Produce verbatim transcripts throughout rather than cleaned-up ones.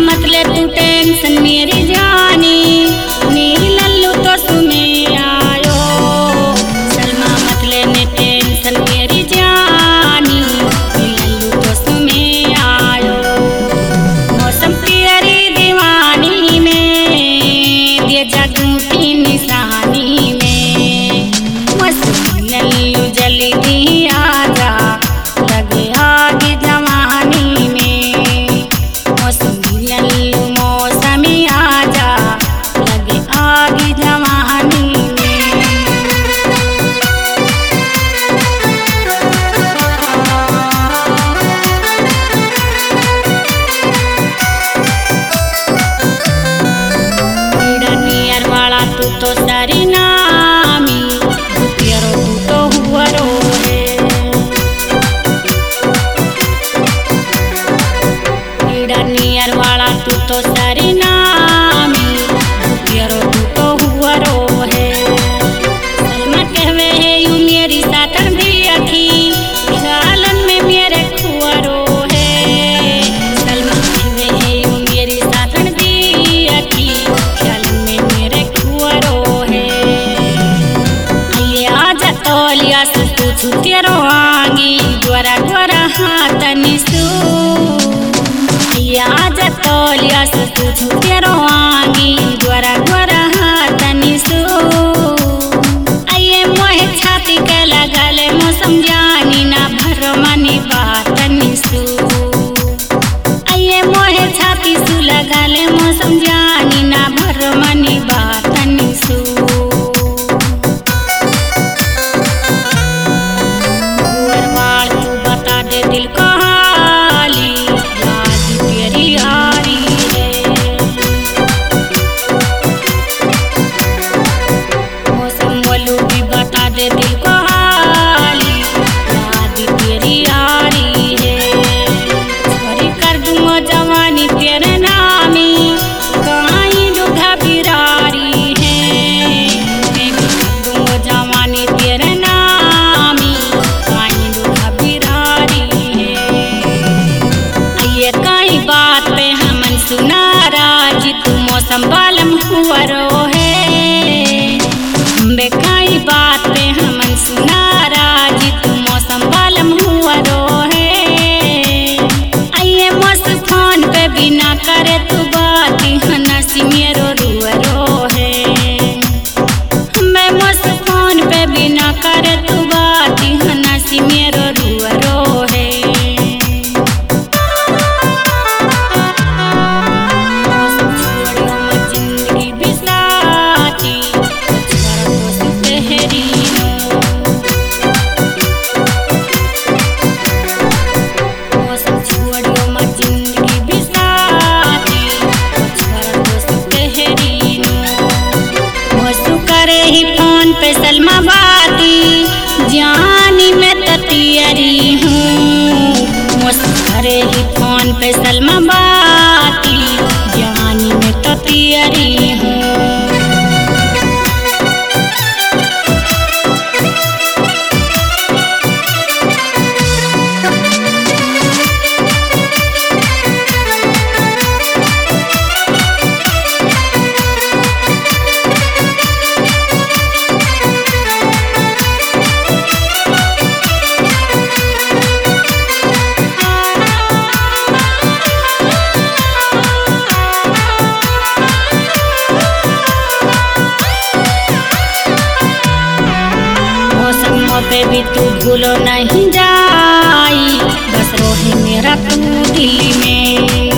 मत ले तू टेंशन मेरी जानी, नी लल्लू तो सुने आयो। सलमा मत लेने टेंशन मेरी जानी, नी लल्लू तो सुने आयो। मौसम तेरी दीवानी में दिए जागू की निशानी में, मौसम लल्लू जल्दी आजा लगे आग जवानी में। मौसम लल्लू मौसमी आजा लगे आग जवानी में। नियर वाला तू तो सारी नामी, तेरो तू तो हुआरो है। नियर वाला तू तो सारी नामी, तेरो तू तो हुआरो है। सलमा कहवे है यू मेरी साथन भी अखी, ख्यालन में मेरे खुआरो है। सलमा कहवे है यू मेरी साथन भी अखी, ख्यालन में मेरे खुआरो है। आइए आजा तौलिया से पूछू तेरो आंगी, द्वारा द्वारा हाथ निसू। आजा तौलिया से पूछू तेरो आंगी, द्वारा द्वारा हाथ निसू। आइए मोहे छाती के लगले मौसम जानी, ना भरो मनी बात निसू। आइए मोहे छाती सु लगले मौसम जानी, ना भरो मनी बात निसू। गुरवाल तू बता दे दिल को हाली, याद तेरी आ रही है। मौसम वालू भी बता दे दिल को हाली, याद तेरी आ रही है। छोरी कर दूँ जवानी तेरे नामी, कहीं दुखा बिरारी है। मैं भी कर दूँ जवानी तेरे नामी, कहीं दुखा बिरारी है। ये कई बात पे हमन सुना राजी, तू मौसम बालम हुआरो है। बे कई बात पे हमन सुना राजी, तू मौसम बालम हुआरो है। आइए मौसम फोन पे बिना करे तू बात, हनसी मेरो रुअरो है। मैं मौसम फोन पे बिना करे तू बात, हनसी मेरो रुअरो है। सलमा बाती जानी मैं ततियरी हूँ, मुस्करे ही फोन पे सलमा बाती जानी मैं ततियरी हूँ। पे भी तू भूलो नहीं जाई, बस रोहे मेरा तू दिल में।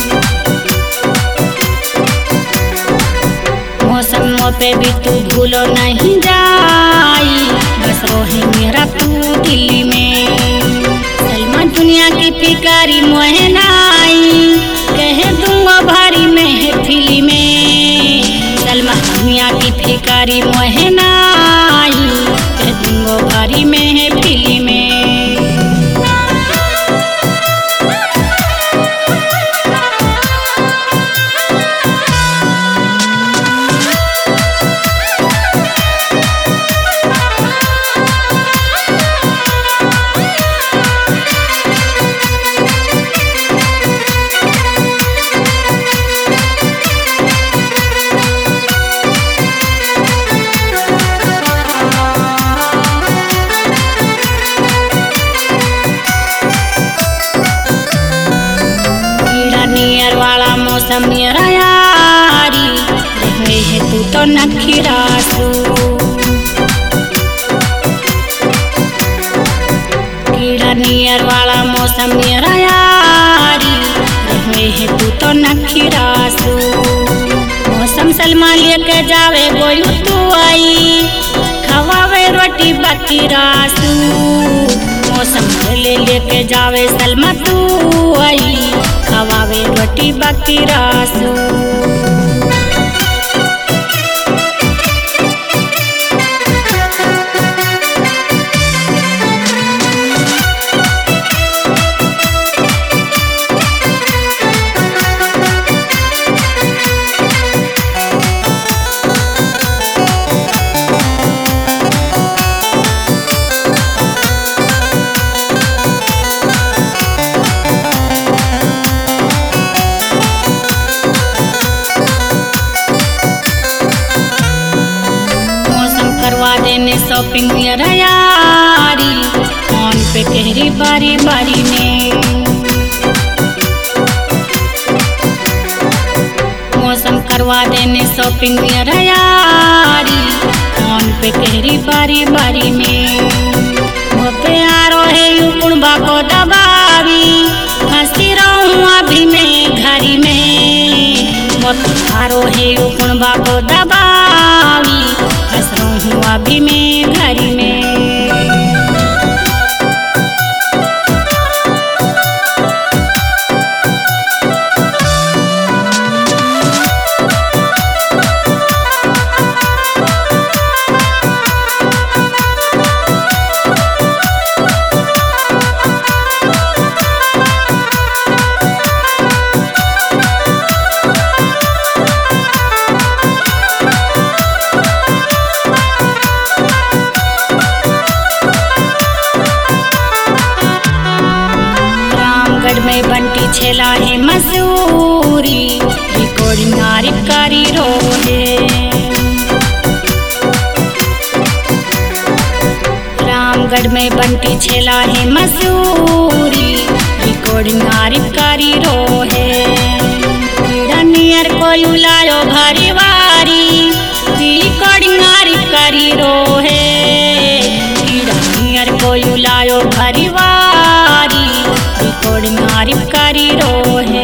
मौसम पे भी तू भूलो नहीं जाई, बस रोहे मेरा तू दिल में। सलमा दुनिया की फिकारी मोहे नाई, कह दूंगा भारी महफिल में। सलमा दुनिया की फिकारी मोहे नाई, कह दूंगा भारी महफिल में। मौसम मेरा यारी रहे है तू तो नखिरासू। कीड़ा नियर वाला मौसम मेरा यारी रहे है तू तो नखिरासू। मौसम सलमा लेके जावे बोलू तू आई खवावे रोटी बकीरासू। मौसम ले लेके जावे सलमा तू आई खवावे रोटी बकीरासू। करवा देने शॉपिंग मेरा यारी फोन पे कहरी बारी बारी में। मौसम करवा देने शॉपिंग मेरा यारी फोन पे कहरी बारी बारी में। वो प्यारो है यू कुणबा को दबावी हंसती रहूं अभी मैं घरी में। वो प्यारो है यू कुणबा को दबावी हंस रहूं अभी मैं घरी में। में बंटी छेला है मसूरी रिकॉर्डिंग आरिफ कारी रोहे। रामगढ़ में बंटी छेला है मसूरी रिकॉर्डिंग आरिफ कारी रोहे। कीड़ा नियर को लायो भारी वारी रिकॉर्डिंग आरिफ कारी रोहे। कीड़ा नियर को लायो भारी वारी रिकॉर्डिंग आरिफ कारी रोहे।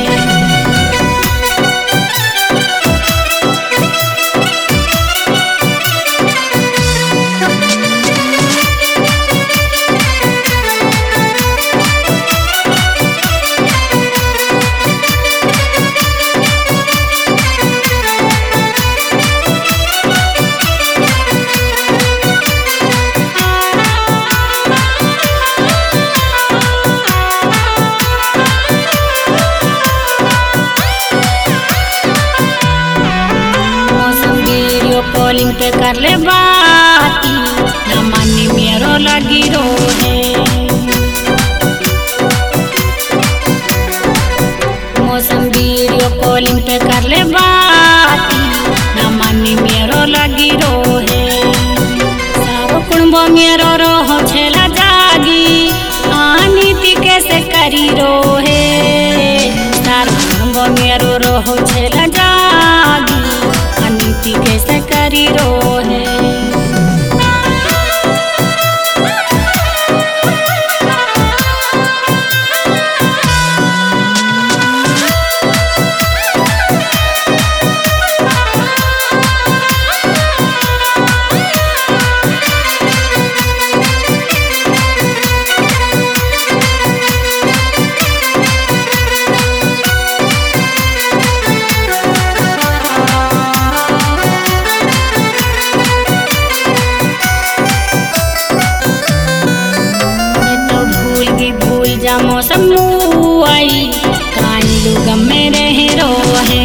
कॉलिंग पे कर ले बाती न मानी मेरो लगी रोहे। मौसम वीडियो कॉलिंग पे कर ले बाती न मानी मेरो लगी रोहे। सारो कुणबो मेरो रोहो छेला जागी आनीति कैसे करी रोहे। सारो कुणबो मेरो रोहो छेला जागी नीति कैसे करी रोहे। मौसम आई कांडू गमे रहे रोहे।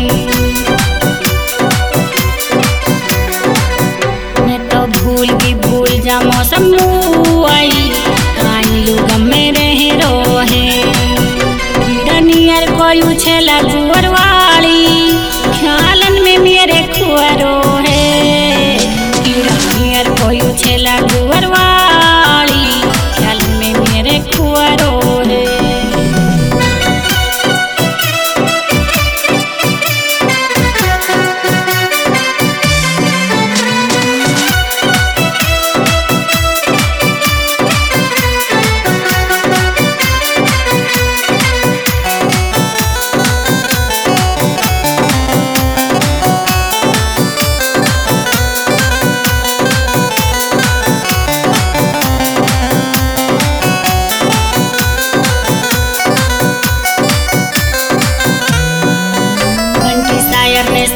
मैं तो भूल की भूल जा मौसम आई कांडू गमे रहे रोहे। कीड़ा नियर कोई उछला गुवर वाली ख्यालन में मेरे खुअरो है। कीड़ा नियर कोई उछला गुवर वाली ख्यालन में मेरे खुअरो है।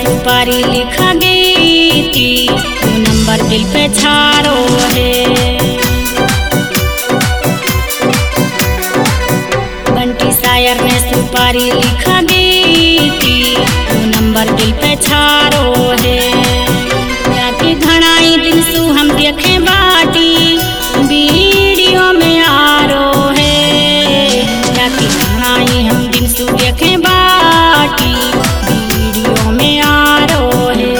सुपारी लिखा गीती, दो नंबर दिल पे छारो है। बंटी शायर ने सुपारी लिखा गीती, दो नंबर दिल पे छारो है। जाके घणाई दिन सु हम देखे बाटी, वीडियो में आरो है। जाके घणाई हम दिन सु देखे बाटी, वीडियो में आरो है।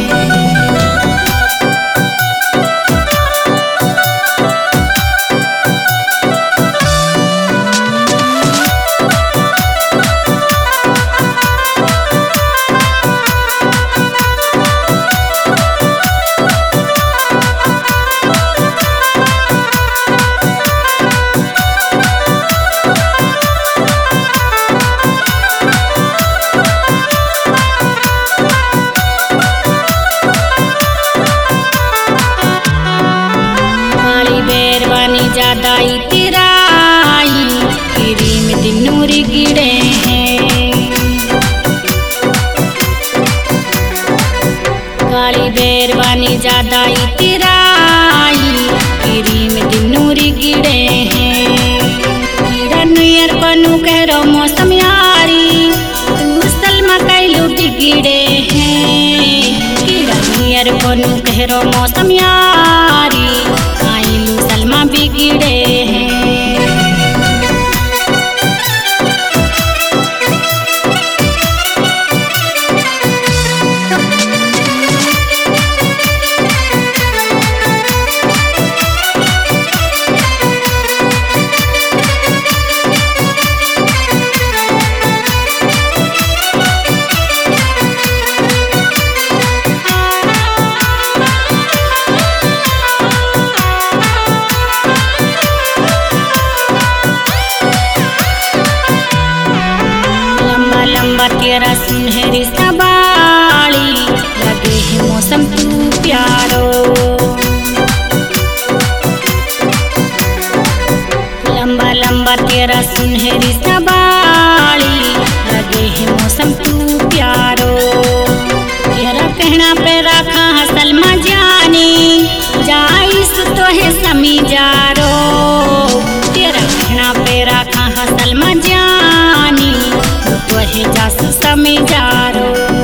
ज्यादा इतराई गिरी में दिनूरी गिरे हैं। काली बेरवानी ज्यादा इतराई गिरी में दिनूरी गिरे हैं। कीड़ा नुयर बनू कहरो मौसम यारी, तू सलमा कैलू गिरे हैं। कीड़ा नुयर बनू कहरो मौसम यारी, सलमा बिगड़े हैं। तेरा सुनहरी सवाली लगे है मौसम तू प्यारो। लंबा लंबा तेरा सुनहरी सवाली लगे है मौसम तू प्यारो। तेरा कहना पे रखा सलमा जानी, जाइस तो है समी जारो। तेरा कहना पे रखा सलमा जानी, तो है जास समी जारो।